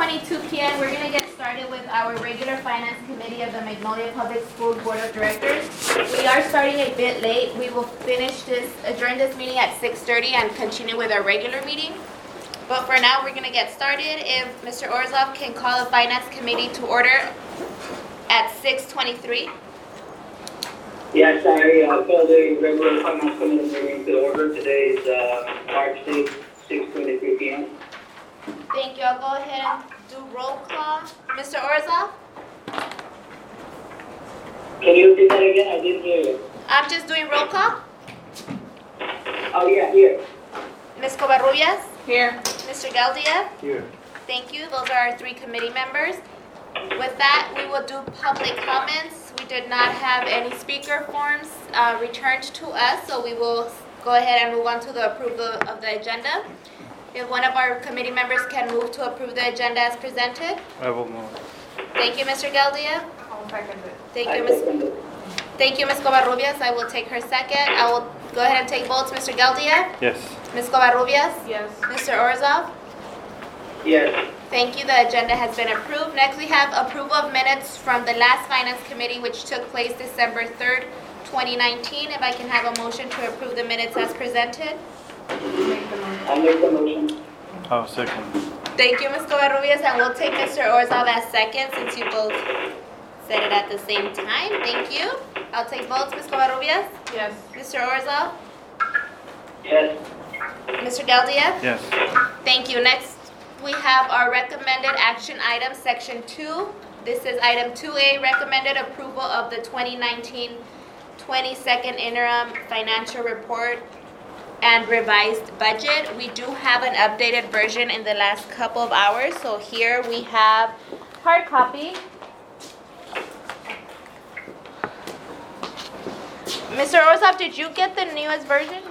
6:22 p.m. We're going to get started with our regular Finance Committee of the Magnolia Public Schools Board of Directors. We are starting a bit late. We will adjourn this meeting at 6:30 and continue with our regular meeting. But for now, we're going to get started. If Mr. Orzov can call the Finance Committee to order at 6:23. Yes, I call the regular Finance Committee meeting to order. Today is March 6th, 6:23 p.m. Thank you. I'll go ahead and do roll call. Mr. Orzov? Can you repeat that again? I didn't hear you. I'm just doing roll call. Oh, yeah, here. Ms. Covarrubias? Here. Mr. Galdia? Here. Thank you. Those are our three committee members. With that, we will do public comments. We did not have any speaker forms returned to us, so we will go ahead and move on to the approval of the agenda. If one of our committee members can move to approve the agenda as presented. I will move. Thank you, Mr. Galdia. I'll second it. Thank you, Ms. Covarrubias. I will take her second. I will go ahead and take votes. Mr. Galdia? Yes. Ms. Covarrubias? Yes. Mr. Orzov? Yes. Thank you. The agenda has been approved. Next, we have approval of minutes from the last Finance Committee, which took place December 3rd, 2019. If I can have a motion to approve the minutes as presented. I'll make the motion. Oh, second. Thank you, Ms. Covarrubias, and we'll take Mr. Orzov as second since you both said it at the same time. Thank you. I'll take votes. Ms. Covarrubias? Yes. Mr. Orzov? Yes. Mr. Galdia? Yes. Thank you. Next, we have our recommended action item, section 2. This is item 2A, recommended approval of the 2019 22nd interim financial report and revised budget. We do have an updated version in the last couple of hours. So here we have hard copy. Mr. Orzov, did you get the newest version?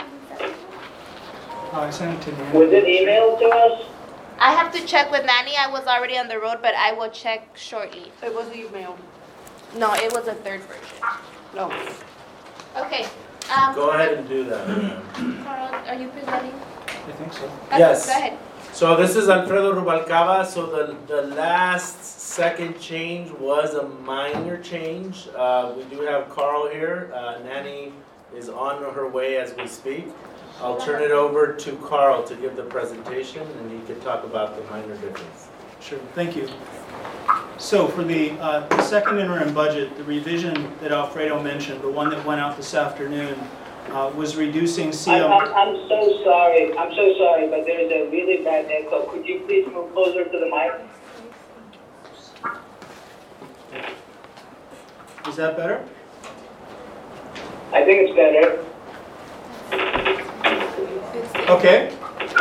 I sent it to you. Was it emailed to us? I have to check with Nanny. I was already on the road, but I will check shortly. It was emailed. No, it was a third version. No. Okay. Go ahead and do that. Carl, are you presenting? I think so. Okay, Yes. Go ahead. So this is Alfredo Rubalcaba. So the last second change was a minor change. We do have Carl here. Nanny is on her way as we speak. I'll turn it over to Carl to give the presentation, and he can talk about the minor difference. Sure, thank you. So for the second interim budget, the revision that Alfredo mentioned, the one that went out this afternoon, was reducing CM. I'm so sorry. I'm so sorry, but there is a really bad echo. Could you please move closer to the mic? Is that better? I think it's better. Okay.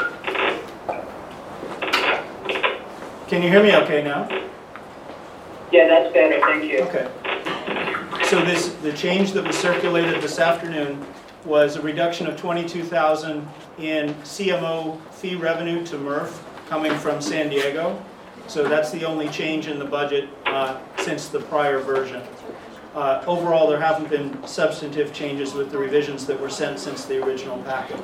Can you hear me okay now? Yeah, that's better. Thank you. Okay. So the change that was circulated this afternoon was a reduction of $22,000 in CMO fee revenue to MRF coming from San Diego. So that's the only change in the budget since the prior version. Overall, there haven't been substantive changes with the revisions that were sent since the original packet.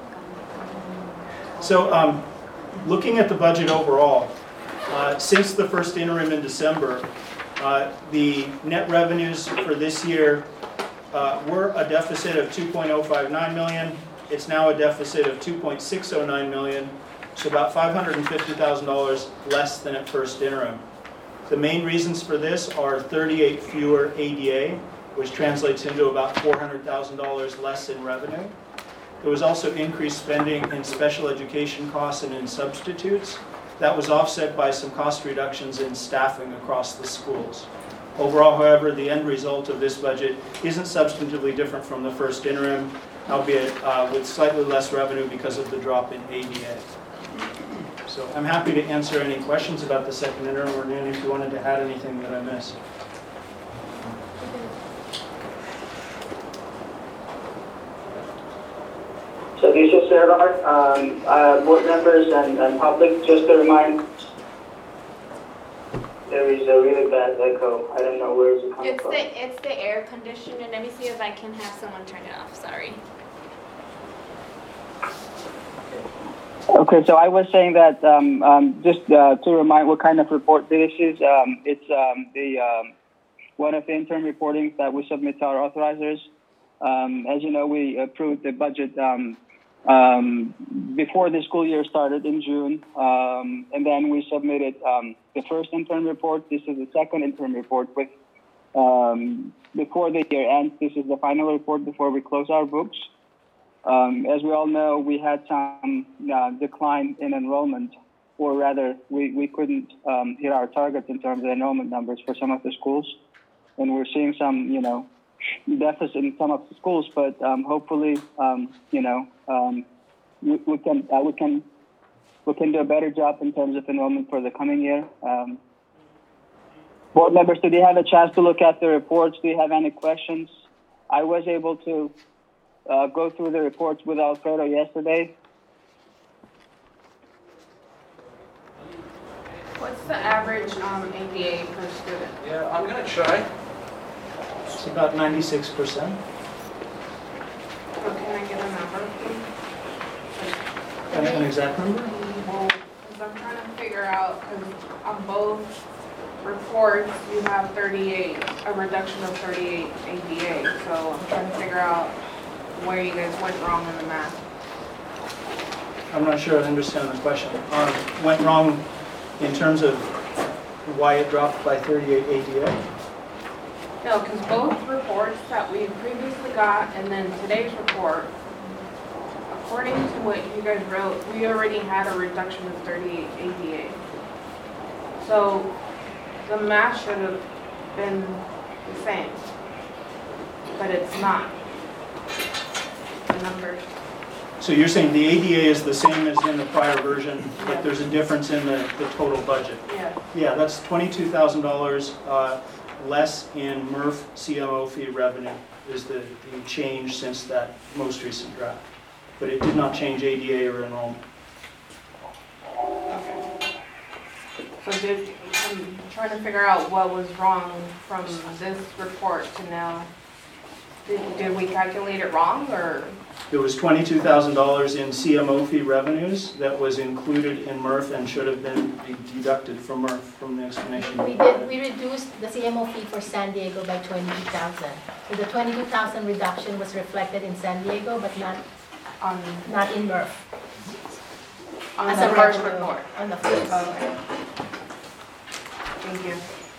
So looking at the budget overall, since the first interim in December, the net revenues for this year were a deficit of $2.059 million. It's now a deficit of $2.609 million, so about $550,000 less than at first interim. The main reasons for this are 38 fewer ADA, which translates into about $400,000 less in revenue. There was also increased spending in special education costs and in substitutes. That was offset by some cost reductions in staffing across the schools. Overall, however, the end result of this budget isn't substantively different from the first interim, albeit with slightly less revenue because of the drop in ADA. So I'm happy to answer any questions about the second interim, or Nanny, if you wanted to add anything that I missed. So this is Cesar, board members and public, just to remind, there is a really bad echo. I don't know where it's coming from. It's the air conditioner. Let me see if I can have someone turn it off. Sorry. Okay. Okay, so I was saying that just to remind what kind of report this is, it's one of the interim reportings that we submit to our authorizers. As you know, we approved the budget before the school year started in June, and then we submitted the first interim report. This is the second interim report with before the year ends. This is the final report before we close our books. As we all know, we had some decline in enrollment, or rather, we couldn't hit our targets in terms of enrollment numbers for some of the schools, and we're seeing some, deficit in some of the schools. But hopefully, we can do a better job in terms of enrollment for the coming year. Board members, did you have a chance to look at the reports? Do you have any questions? I was able to go through the reports with Alfredo yesterday. What's the average ADA per student? Yeah, I'm gonna try. It's about 96%. Or can I get a number, please? An exact number? Well, because I'm trying to figure out, because on both reports, you have 38, a reduction of 38 ADA. So I'm trying to figure out where you guys went wrong in the math. I'm not sure I understand the question. Went wrong in terms of why it dropped by 38 ADA? No, because both reports that we previously got and then today's report, according to what you guys wrote, we already had a reduction of 38 ADA. So the math should have been the same, but it's not. The numbers. So you're saying the ADA is the same as in the prior version, but there's a difference in the total budget? Yes. Yeah, that's $22,000 less in MRF CMO fee revenue is the change since that most recent draft. But it did not change ADA or enrollment. Okay. So I'm trying to figure out what was wrong from this report to now. Did we calculate it wrong, or? It was $22,000 in CMO fee revenues that was included in MRF and should have been deducted from MRF from the explanation. We reduced the CMO fee for San Diego by 22,000. So the 22,000 reduction was reflected in San Diego, but not in MRF. On As the a first revenue, report? On the first. Okay. Thank you.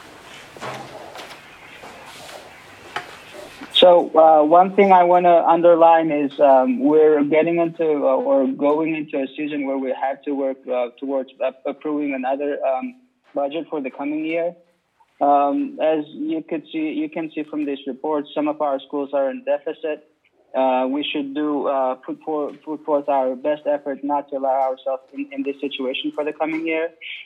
So one thing I want to underline is we're getting into or going into a season where we have to work towards approving another budget for the coming year. As you can see from this report, some of our schools are in deficit. We should put forth our best effort not to allow ourselves in this situation for the coming year.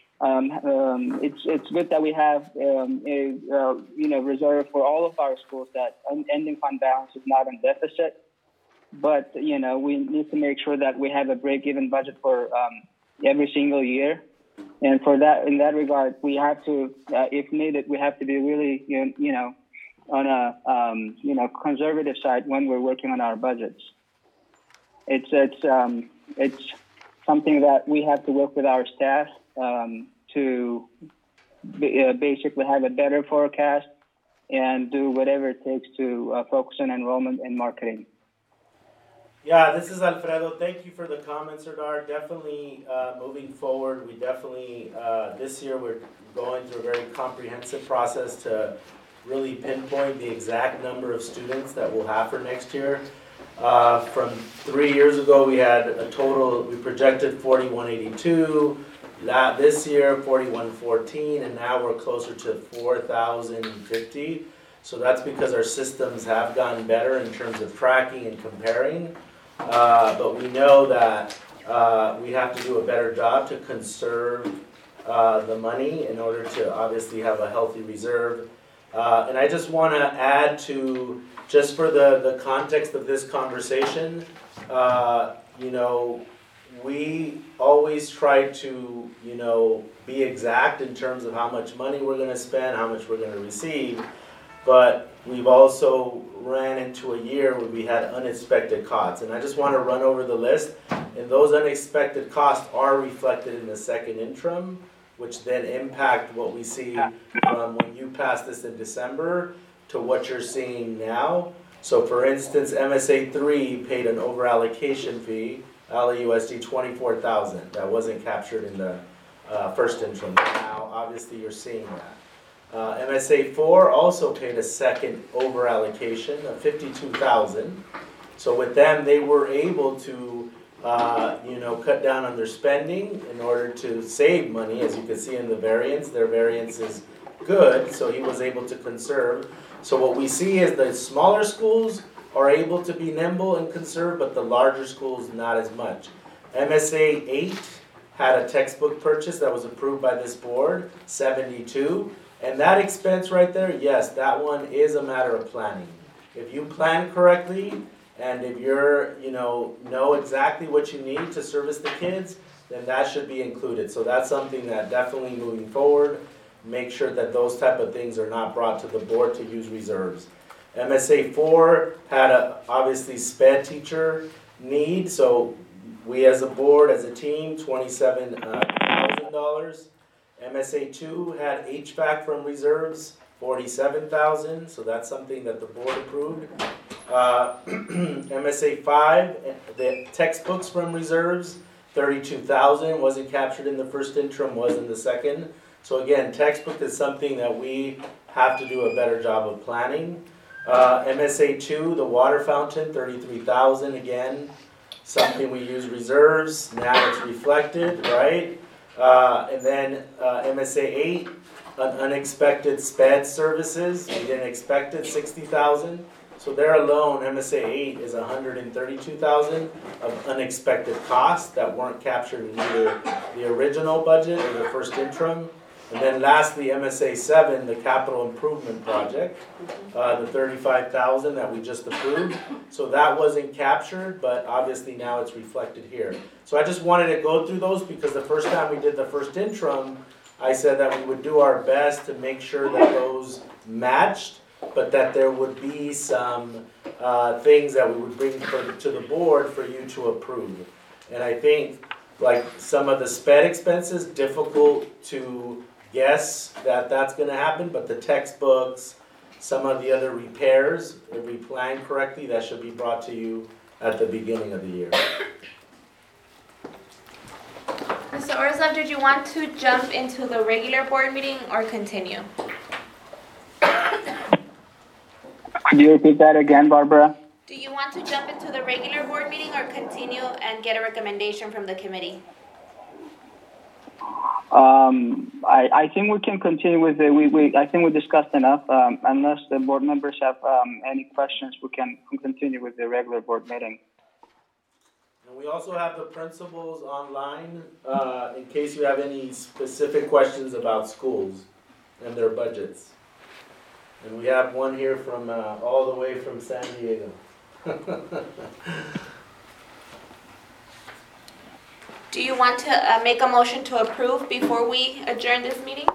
It's good that we have a reserve for all of our schools that ending fund balance is not in deficit. But we need to make sure that we have a break-even budget for every single year. And for that, in that regard, we have to, if needed, we have to be really on a conservative side when we're working on our budgets. It's something that we have to work with our staff to basically have a better forecast and do whatever it takes to focus on enrollment and marketing. Yeah, this is Alfredo. Thank you for the comments, Serdar. Definitely moving forward, we definitely, this year we're going through a very comprehensive process to really pinpoint the exact number of students that we'll have for next year. From 3 years ago, we had a total, we projected 4,182. This year, 4,114, and now we're closer to 4,050. So that's because our systems have gotten better in terms of tracking and comparing. But we know that we have to do a better job to conserve the money in order to obviously have a healthy reserve. And I just want to add to, just for the context of this conversation, we always try to, be exact in terms of how much money we're going to spend, how much we're going to receive. But we've also ran into a year where we had unexpected costs. And I just want to run over the list. And those unexpected costs are reflected in the second interim, which then impact what we see from when you passed this in December to what you're seeing now. So for instance, MSA 3 paid an over allocation fee, LAUSD 24,000. That wasn't captured in the first interim. Now, obviously, you're seeing that. MSA 4 also paid a second over allocation of 52,000. So with them, they were able to, cut down on their spending in order to save money. As you can see in the variance, their variance is good, so he was able to conserve. So what we see is the smaller schools are able to be nimble and conserve, but the larger schools not as much. MSA 8 had a textbook purchase that was approved by this board, 72. And that expense right there, yes, that one is a matter of planning. If you plan correctly, and if you're, know exactly what you need to service the kids, then that should be included. So that's something that definitely moving forward, make sure that those type of things are not brought to the board to use reserves. MSA 4 had a obviously SPED teacher need, so we as a board, as a team, $27,000. MSA 2 had HVAC from reserves, $47,000, so that's something that the board approved. MSA 5, the textbooks from reserves, $32,000, wasn't captured in the first interim, was in the second. So again, textbook is something that we have to do a better job of planning. MSA 2, the water fountain, $33,000, again, something we use reserves, now it's reflected, right? And then MSA 8, an unexpected SPED services, we didn't expect it, $60,000. So there alone, MSA 8 is $132,000 of unexpected costs that weren't captured in either the original budget or the first interim. And then lastly, MSA 7, the capital improvement project, the $35,000 that we just approved. So that wasn't captured, but obviously now it's reflected here. So I just wanted to go through those because the first time we did the first interim, I said that we would do our best to make sure that those matched, but that there would be some things that we would bring to the board for you to approve. And I think like some of the SPED expenses, difficult to guess that that's going to happen, but the textbooks, some of the other repairs, if we plan correctly, that should be brought to you at the beginning of the year. Mr. Orzov, did you want to jump into the regular board meeting or continue? Could you repeat that again, Barbara? Do you want to jump into the regular board meeting or continue and get a recommendation from the committee? I think we can continue with the, I think we discussed enough. Unless the board members have any questions, we can continue with the regular board meeting. And we also have the principals online in case you have any specific questions about schools and their budgets. And we have one here from all the way from San Diego. Do you want to make a motion to approve before we adjourn this meeting?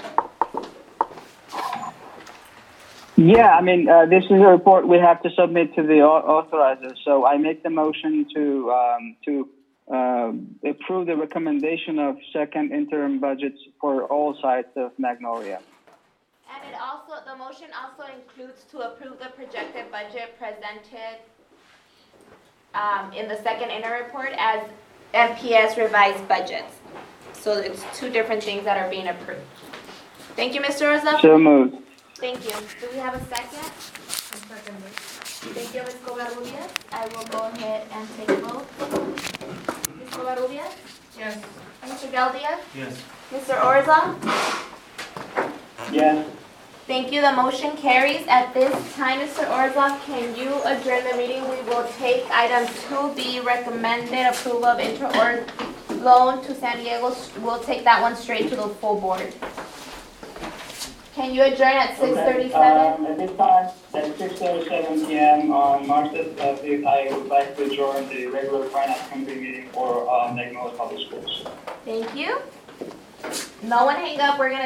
Yeah, I mean, this is a report we have to submit to the authorizer. So I make the motion to approve the recommendation of second interim budgets for all sites of Magnolia. And it also, the motion also includes to approve the projected budget presented in the second interim report as MPS revised budgets. So it's two different things that are being approved. Thank you, Mr. Orzov. So moved. Thank you. Do we have a second? Thank you, Ms. Covarrubias. I will go ahead and take a vote. Ms. Covarrubias? Yes. Mr. Galdia? Yes. Mr. Orzov? Yes. Thank you. The motion carries. At this time, Mr. Orzov, can you adjourn the meeting? We will take item 2B, recommended approval of inter-org loan to San Diego. We'll take that one straight to the full board. Can you adjourn at 6:37? At this time, at 6:37 p.m. on March 5th, I would like to join the regular finance committee meeting for Magnolia Public Schools. Thank you. No one hang up. We're going to